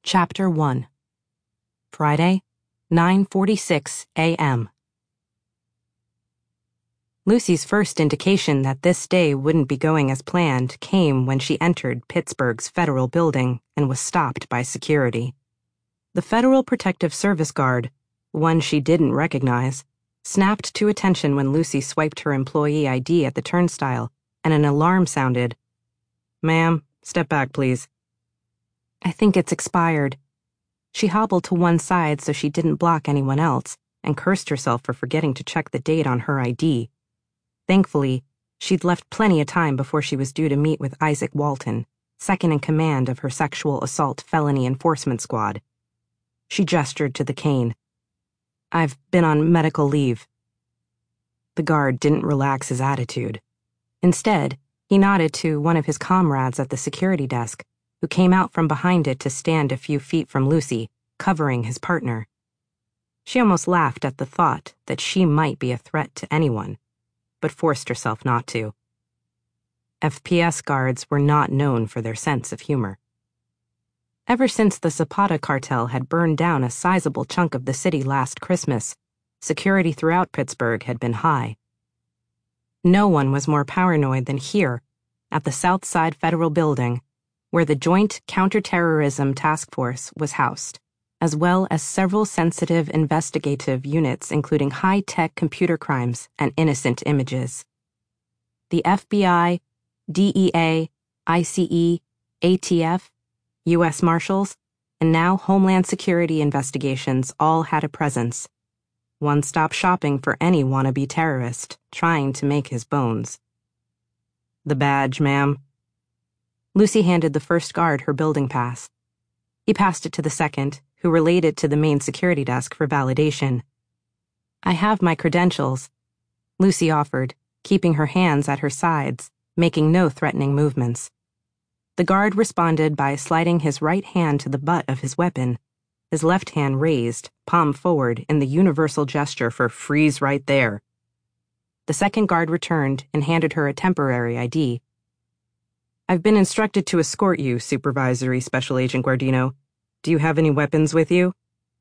Chapter 1. Friday, 9:46 a.m. Lucy's first indication that this day wouldn't be going as planned came when she entered Pittsburgh's federal building and was stopped by security. The Federal Protective Service guard, one she didn't recognize, snapped to attention when Lucy swiped her employee ID at the turnstile and an alarm sounded. "Ma'am, step back, please." "I think it's expired." She hobbled to one side so she didn't block anyone else and cursed herself for forgetting to check the date on her ID. Thankfully, she'd left plenty of time before she was due to meet with Isaac Walton, second in command of her sexual assault felony enforcement squad. She gestured to the cane. "I've been on medical leave." The guard didn't relax his attitude. Instead, he nodded to one of his comrades at the security desk, who came out from behind it to stand a few feet from Lucy, covering his partner. She almost laughed at the thought that she might be a threat to anyone, but forced herself not to. FPS guards were not known for their sense of humor. Ever since the Zapata cartel had burned down a sizable chunk of the city last Christmas, security throughout Pittsburgh had been high. No one was more paranoid than here, at the South Side Federal Building, where the Joint Counterterrorism Task Force was housed, as well as several sensitive investigative units including high-tech computer crimes and innocent images. The FBI, DEA, ICE, ATF, U.S. Marshals, and now Homeland Security investigations all had a presence. One-stop shopping for any wannabe terrorist trying to make his bones. "The badge, ma'am." Lucy handed the first guard her building pass. He passed it to the second, who relayed it to the main security desk for validation. "I have my credentials," Lucy offered, keeping her hands at her sides, making no threatening movements. The guard responded by sliding his right hand to the butt of his weapon, his left hand raised, palm forward, in the universal gesture for "freeze right there." The second guard returned and handed her a temporary ID. "I've been instructed to escort you, Supervisory Special Agent Guardino. Do you have any weapons with you?"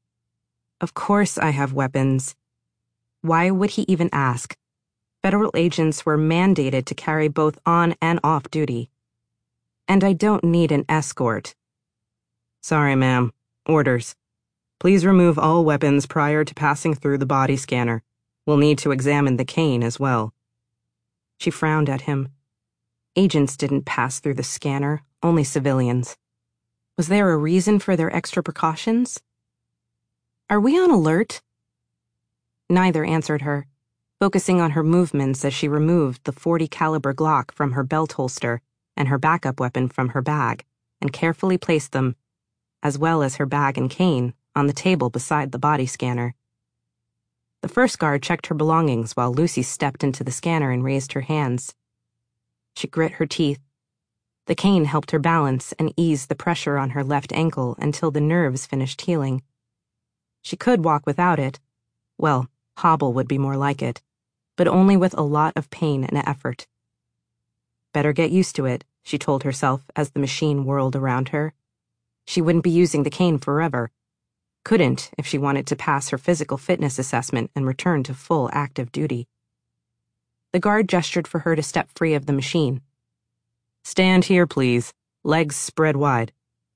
"Of course I have weapons." Why would he even ask? Federal agents were mandated to carry both on and off duty. "And I don't need an escort." "Sorry, ma'am. Orders. Please remove all weapons prior to passing through the body scanner. We'll need to examine the cane as well." She frowned at him. Agents didn't pass through the scanner, only civilians. Was there a reason for their extra precautions? "Are we on alert?" Neither answered her, focusing on her movements as she removed the .40 caliber Glock from her belt holster and her backup weapon from her bag and carefully placed them, as well as her bag and cane, on the table beside the body scanner. The first guard checked her belongings while Lucy stepped into the scanner and raised her hands. She grit her teeth. The cane helped her balance and ease the pressure on her left ankle until the nerves finished healing. She could walk without it. Well, hobble would be more like it, but only with a lot of pain and effort. Better get used to it, she told herself as the machine whirled around her. She wouldn't be using the cane forever. Couldn't if she wanted to pass her physical fitness assessment and return to full active duty. The guard gestured for her to step free of the machine. "Stand here, please. Legs spread wide."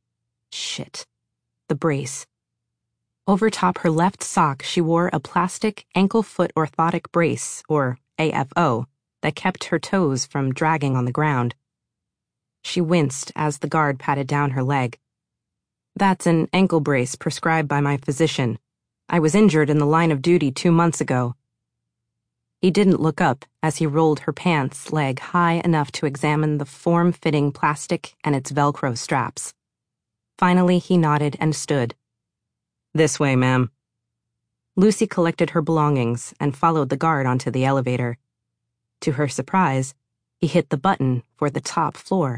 Shit. The brace. Over top her left sock, she wore a plastic ankle-foot orthotic brace, or AFO, that kept her toes from dragging on the ground. She winced as the guard patted down her leg. "That's an ankle brace prescribed by my physician. I was injured in the line of duty 2 months ago." He didn't look up as he rolled her pants leg high enough to examine the form-fitting plastic and its Velcro straps. Finally, he nodded and stood. "This way, ma'am." Lucy collected her belongings and followed the guard onto the elevator. To her surprise, he hit the button for the top floor.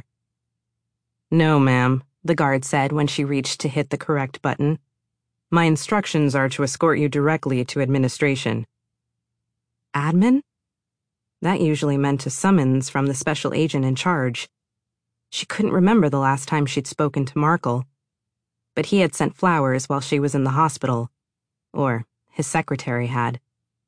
"No, ma'am," the guard said when she reached to hit the correct button. "My instructions are to escort you directly to administration." Admin? That usually meant a summons from the special agent in charge. She couldn't remember the last time she'd spoken to Markle. but he had sent flowers while she was in the hospital. Or his secretary had.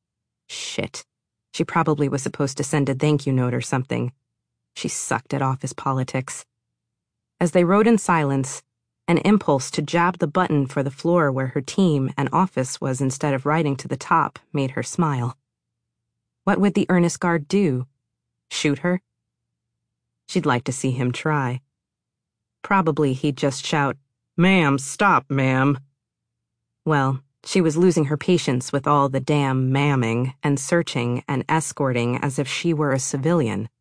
Shit. She probably was supposed to send a thank you note or something. She sucked at office politics. As they rode in silence, an impulse to jab the button for the floor where her team and office was instead of riding to the top made her smile. What would the earnest guard do? Shoot her? She'd like to see him try. Probably he'd just shout, "Ma'am, stop, ma'am." Well, she was losing her patience with all the damn ma'aming and searching and escorting as if she were a civilian.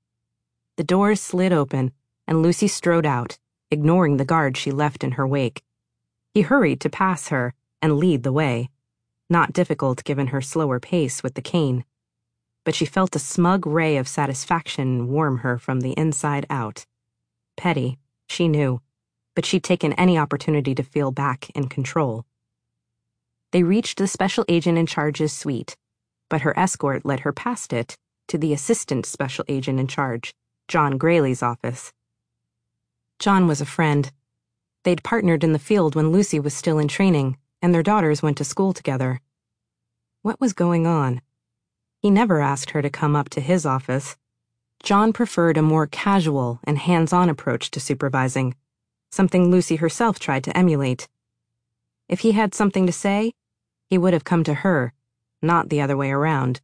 The doors slid open, and Lucy strode out, ignoring the guard she left in her wake. He hurried to pass her and lead the way, not difficult given her slower pace with the cane. But she felt a smug ray of satisfaction warm her from the inside out. Petty, she knew, but she'd taken any opportunity to feel back in control. They reached the special agent in charge's suite, but her escort led her past it to the assistant special agent in charge, John Graley's office. John was a friend. They'd partnered in the field when Lucy was still in training, and their daughters went to school together. What was going on? He never asked her to come up to his office. John preferred a more casual and hands-on approach to supervising, something Lucy herself tried to emulate. If he had something to say, he would have come to her, not the other way around.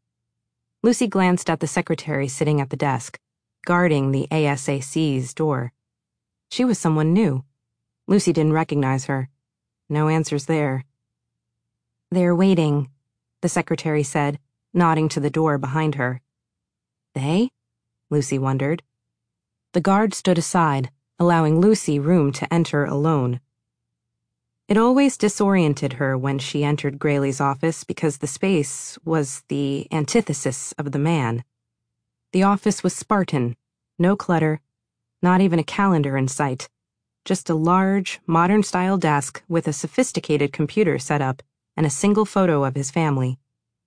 Lucy glanced at the secretary sitting at the desk, guarding the ASAC's door. She was someone new. Lucy didn't recognize her. No answers there. "They're waiting," the secretary said, nodding to the door behind her. They? Lucy wondered. The guard stood aside, allowing Lucy room to enter alone. It always disoriented her when she entered Graley's office because the space was the antithesis of the man. The office was Spartan, no clutter, not even a calendar in sight, just a large, modern-style desk with a sophisticated computer set up and a single photo of his family.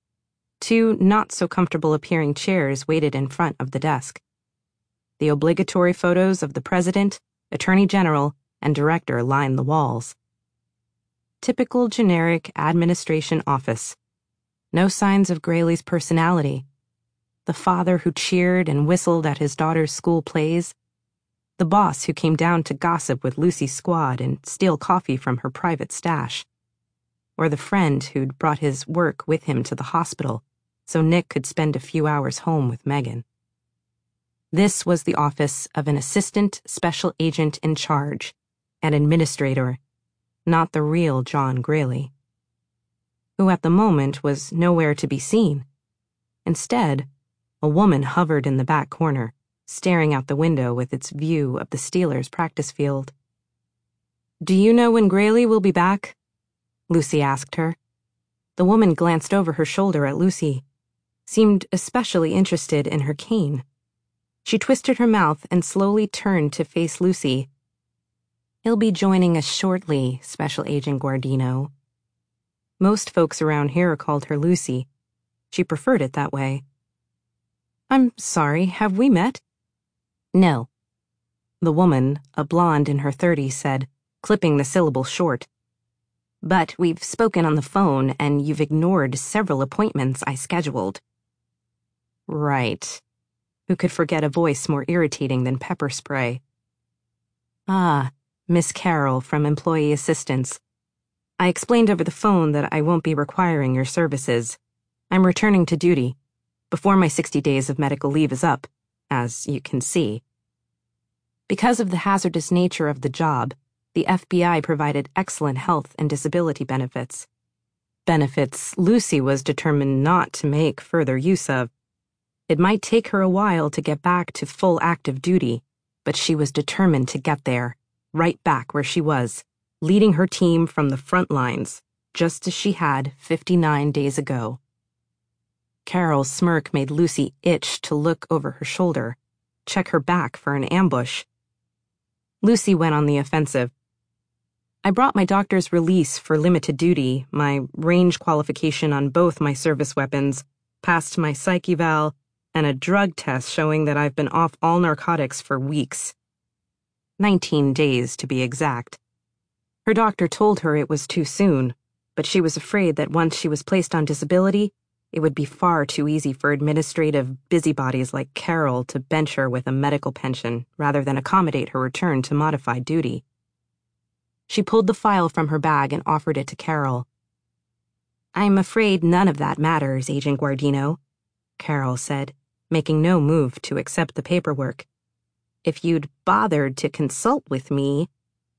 2 not-so-comfortable-appearing chairs waited in front of the desk. The obligatory photos of the president, attorney general, and director lined the walls. Typical generic administration office. No signs of Graley's personality. The father who cheered and whistled at his daughter's school plays. The boss who came down to gossip with Lucy's squad and steal coffee from her private stash. Or the friend who'd brought his work with him to the hospital so Nick could spend a few hours home with Megan. This was the office of an assistant special agent in charge, an administrator, not the real John Graley, who at the moment was nowhere to be seen. Instead, a woman hovered in the back corner, staring out the window with its view of the Steelers' practice field. "Do you know when Graley will be back?" Lucy asked her. The woman glanced over her shoulder at Lucy, seemed especially interested in her cane. She twisted her mouth and slowly turned to face Lucy. "He'll be joining us shortly, Special Agent Guardino." Most folks around here called her Lucy. She preferred it that way. "I'm sorry, have we met?" "No." The woman, a blonde in her 30s, said, clipping the syllable short. "But we've spoken on the phone, and you've ignored several appointments I scheduled." Right. Who could forget a voice more irritating than pepper spray? "Ah, Miss Carroll from Employee Assistance. I explained over the phone that I won't be requiring your services. I'm returning to duty, before my 60 days of medical leave is up, as you can see." Because of the hazardous nature of the job, the FBI provided excellent health and disability benefits. Benefits Lucy was determined not to make further use of. It might take her a while to get back to full active duty, but she was determined to get there, right back where she was, leading her team from the front lines, just as she had 59 days ago. Carol's smirk made Lucy itch to look over her shoulder, check her back for an ambush. Lucy went on the offensive. "I brought my doctor's release for limited duty, my range qualification on both my service weapons, passed my psych eval, and a drug test showing that I've been off all narcotics for weeks. 19 days, to be exact." Her doctor told her it was too soon, but she was afraid that once she was placed on disability, it would be far too easy for administrative busybodies like Carol to bench her with a medical pension rather than accommodate her return to modified duty. She pulled the file from her bag and offered it to Carol. "I'm afraid none of that matters, Agent Guardino," Carol said, making no move to accept the paperwork. "If you'd bothered to consult with me—"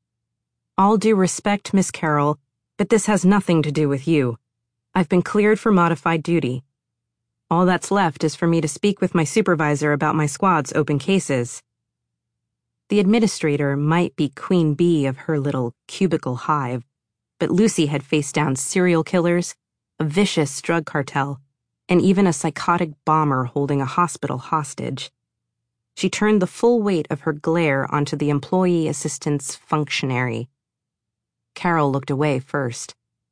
"All due respect, Miss Carol, but this has nothing to do with you. I've been cleared for modified duty. All that's left is for me to speak with my supervisor about my squad's open cases." The administrator might be queen bee of her little cubicle hive, but Lucy had faced down serial killers, a vicious drug cartel, and even a psychotic bomber holding a hospital hostage. She turned the full weight of her glare onto the employee assistance functionary. Carol looked away first.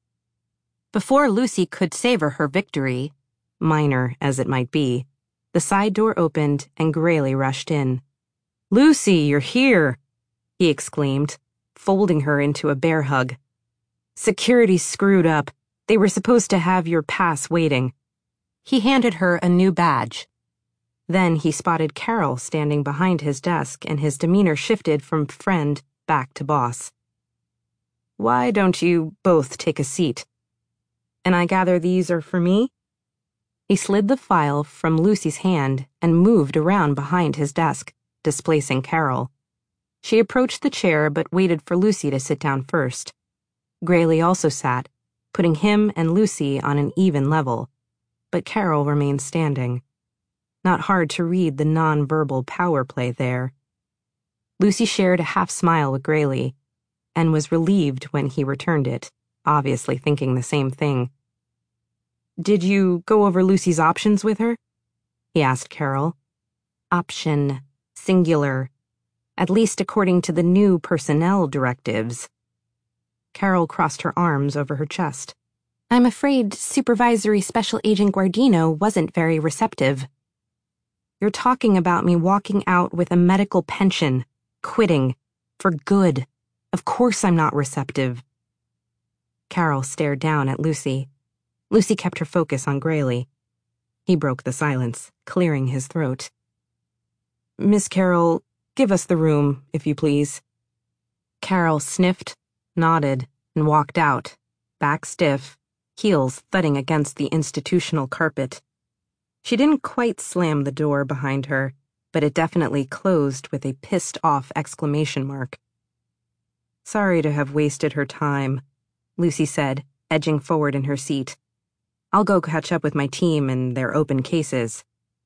Before Lucy could savor her victory, minor as it might be, the side door opened and Grayley rushed in. "Lucy, you're here!" he exclaimed, folding her into a bear hug. "Security screwed up. They were supposed to have your pass waiting." He handed her a new badge. Then he spotted Carol standing behind his desk and his demeanor shifted from friend back to boss. "Why don't you both take a seat? And I gather these are for me?" He slid the file from Lucy's hand and moved around behind his desk, displacing Carol. She approached the chair but waited for Lucy to sit down first. Grayley also sat, putting him and Lucy on an even level, but Carol remained standing. Not hard to read the non-verbal power play there. Lucy shared a half smile with Grayley and was relieved when he returned it, obviously thinking the same thing. "Did you go over Lucy's options with her?" he asked Carol. Option, singular, at least according to the new personnel directives. Carol crossed her arms over her chest. "I'm afraid Supervisory Special Agent Guardino wasn't very receptive. You're talking about me walking out with a medical pension, quitting, for good. Of course I'm not receptive." Carol stared down at Lucy. Lucy kept her focus on Grayley. He broke the silence, clearing his throat. "Miss Carol, give us the room, if you please." Carol sniffed, nodded, and walked out, back stiff, heels thudding against the institutional carpet. She didn't quite slam the door behind her, but it definitely closed with a pissed-off exclamation mark. "Sorry to have wasted her time," Lucy said, edging forward in her seat. "I'll go catch up with my team and their open cases."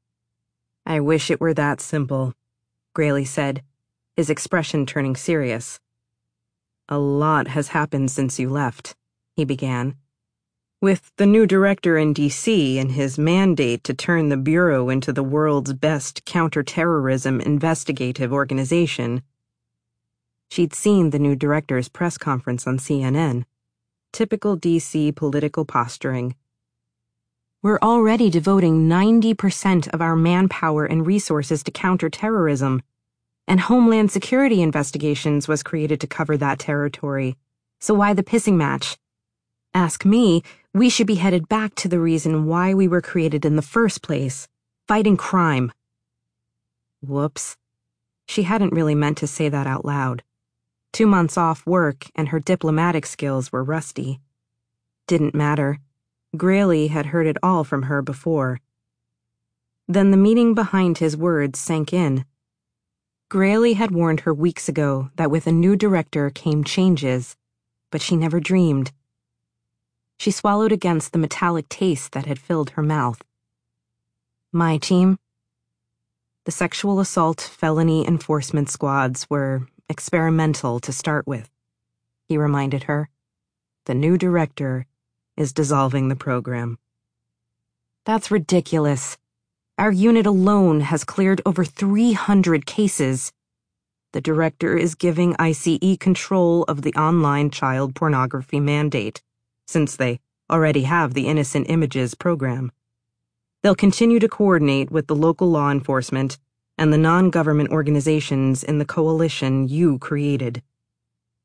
"I wish it were that simple," Grayley said, his expression turning serious. "A lot has happened since you left," he began. "With the new director in D.C. and his mandate to turn the Bureau into the world's best counterterrorism investigative organization." She'd seen the new director's press conference on CNN. Typical D.C. political posturing. "We're already devoting 90% of our manpower and resources to counterterrorism, and Homeland Security Investigations was created to cover that territory. So why the pissing match? Ask me, we should be headed back to the reason why we were created in the first place, fighting crime." Whoops. She hadn't really meant to say that out loud. 2 months off work and her diplomatic skills were rusty. Didn't matter. Grayley had heard it all from her before. Then the meaning behind his words sank in. Grayley had warned her weeks ago that with a new director came changes, but she never dreamed. She swallowed against the metallic taste that had filled her mouth. "My team?" The sexual assault felony enforcement squads were experimental to start with, he reminded her. "The new director is dissolving the program." "That's ridiculous. Our unit alone has cleared over 300 cases. The director is giving ICE control of the online child pornography mandate, since they already have the Innocent Images program. They'll continue to coordinate with the local law enforcement and the non-government organizations in the coalition you created."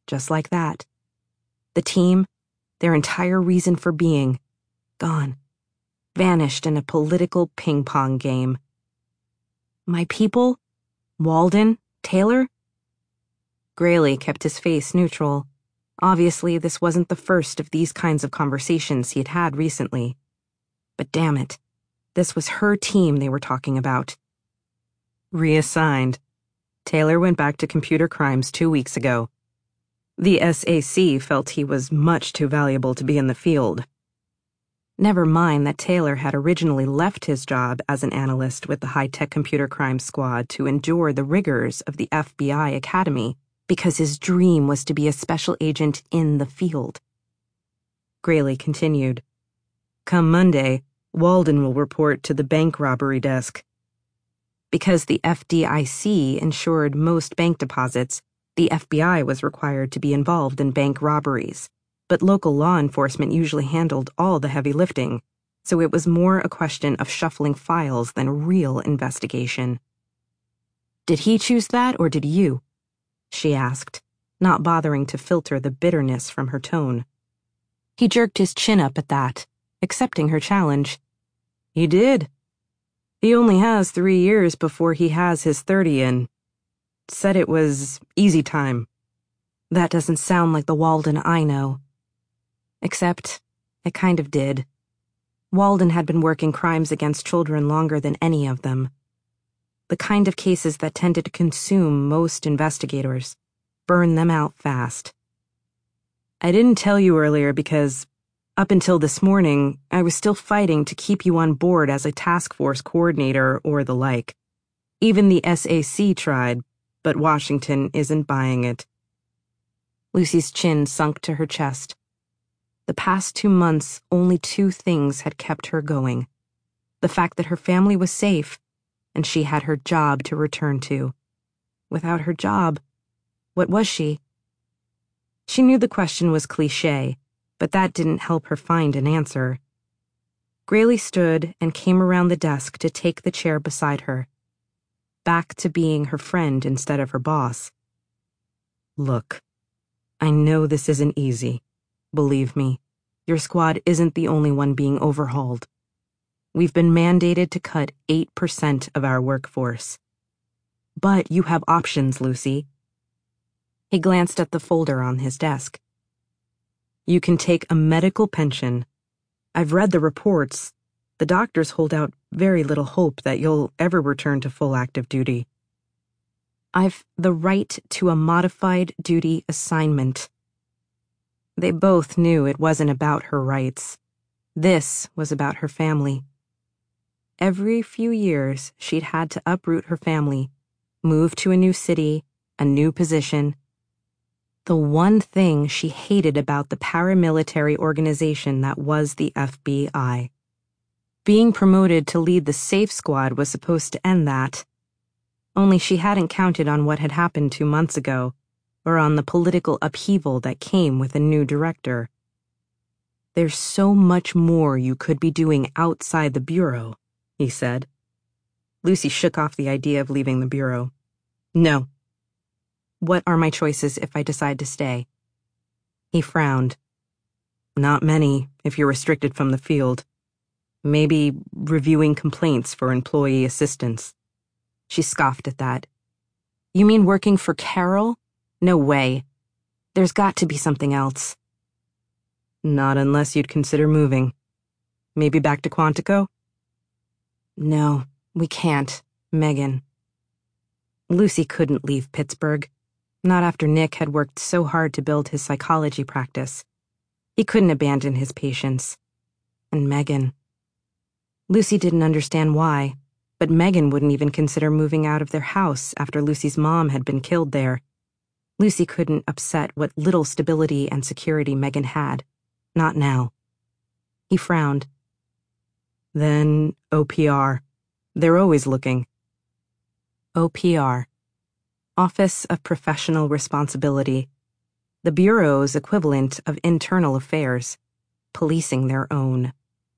just like that. The team, their entire reason for being, gone, vanished in a political ping-pong game. My people? Walden? Taylor? Graley kept his face neutral. Obviously, this wasn't the first of these kinds of conversations he had had recently. But damn it, this was her team they were talking about. Reassigned. Taylor went back to computer crimes 2 weeks ago. The SAC felt he was much too valuable to be in the field. Never mind that Taylor had originally left his job as an analyst with the high-tech computer crime squad to endure the rigors of the FBI Academy because his dream was to be a special agent in the field. Graley continued. Come Monday, Walden will report to the bank robbery desk. Because the FDIC insured most bank deposits, the FBI was required to be involved in bank robberies, but local law enforcement usually handled all the heavy lifting, so it was more a question of shuffling files than real investigation. Did he choose that, or did you? She asked, not bothering to filter the bitterness from her tone. He jerked his chin up at that, accepting her challenge. He did. He only has 3 years before he has his 30 in. Said it was easy time. That doesn't sound like the Walden I know. Except, it kind of did. Walden had been working crimes against children longer than any of them. The kind of cases that tended to consume most investigators, burn them out fast. I didn't tell you earlier because, up until this morning, I was still fighting to keep you on board as a task force coordinator or the like. Even the SAC tried, but Washington isn't buying it. Lucy's chin sunk to her chest. The past 2 months, only 2 things had kept her going. The fact that her family was safe, and she had her job to return to. Without her job, what was she? She knew the question was cliché, but that didn't help her find an answer. Graley stood and came around the desk to take the chair beside her. Back to being her friend instead of her boss. Look, I know this isn't easy. Believe me, your squad isn't the only one being overhauled. We've been mandated to cut 8% of our workforce. But you have options, Lucy. He glanced at the folder on his desk. You can take a medical pension. I've read the reports. The doctors hold out very little hope that you'll ever return to full active duty. I've the right to a modified duty assignment. They both knew it wasn't about her rights. This was about her family. Every few years, she'd had to uproot her family, move to a new city, a new position. The one thing she hated about the paramilitary organization that was the FBI. Being promoted to lead the SAFE squad was supposed to end that. Only she hadn't counted on what had happened 2 months ago, or on the political upheaval that came with a new director. There's so much more you could be doing outside the bureau, he said. Lucy shook off the idea of leaving the bureau. No. What are my choices if I decide to stay? He frowned. Not many, if you're restricted from the field. Maybe reviewing complaints for employee assistance. She scoffed at that. You mean working for Carol? No way. There's got to be something else. Not unless you'd consider moving. Maybe back to Quantico? No, we can't, Megan. Lucy couldn't leave Pittsburgh. Not after Nick had worked so hard to build his psychology practice. He couldn't abandon his patients. And Megan. Lucy didn't understand why, but Megan wouldn't even consider moving out of their house after Lucy's mom had been killed there. Lucy couldn't upset what little stability and security Megan had. Not now. He frowned. Then OPR. They're always looking. OPR. Office of Professional Responsibility. The Bureau's equivalent of internal affairs. Policing their own.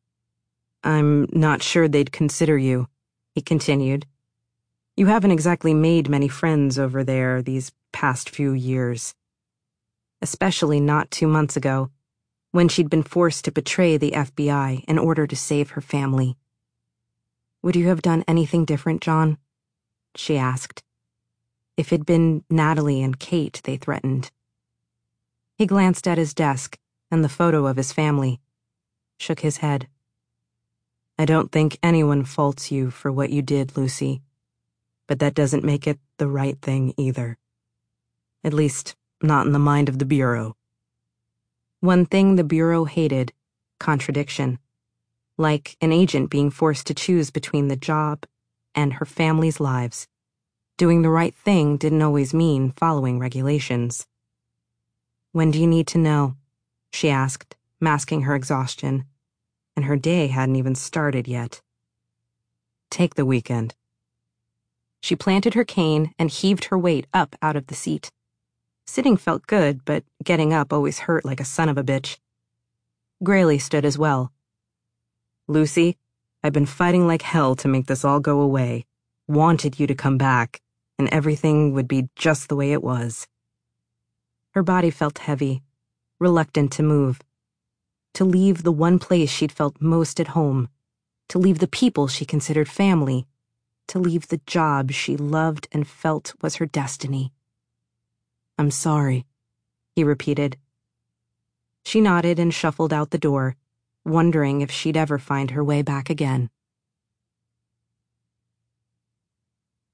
I'm not sure they'd consider you, he continued. You haven't exactly made many friends over there these past few years. especially not 2 months ago, when she'd been forced to betray the FBI in order to save her family. "Would you have done anything different, John?" she asked. If it'd been Natalie and Kate they threatened. He glanced at his desk and the photo of his family, shook his head. "I don't think anyone faults you for what you did, Lucy, but that doesn't make it the right thing either. At least, not in the mind of the Bureau." One thing the Bureau hated: contradiction. Like an agent being forced to choose between the job and her family's lives. Doing the right thing didn't always mean following regulations. "When do you need to know?" she asked, masking her exhaustion, and her day hadn't even started yet. "Take the weekend." She planted her cane and heaved her weight up out of the seat. Sitting felt good, but getting up always hurt like a son of a bitch. Grayley stood as well. "Lucy, I've been fighting like hell to make this all go away. Wanted you to come back, and everything would be just the way it was." Her body felt heavy, reluctant to move. To leave the one place she'd felt most at home. To leave the people she considered family. To leave the job she loved and felt was her destiny. "I'm sorry," he repeated. She nodded and shuffled out the door, wondering if she'd ever find her way back again.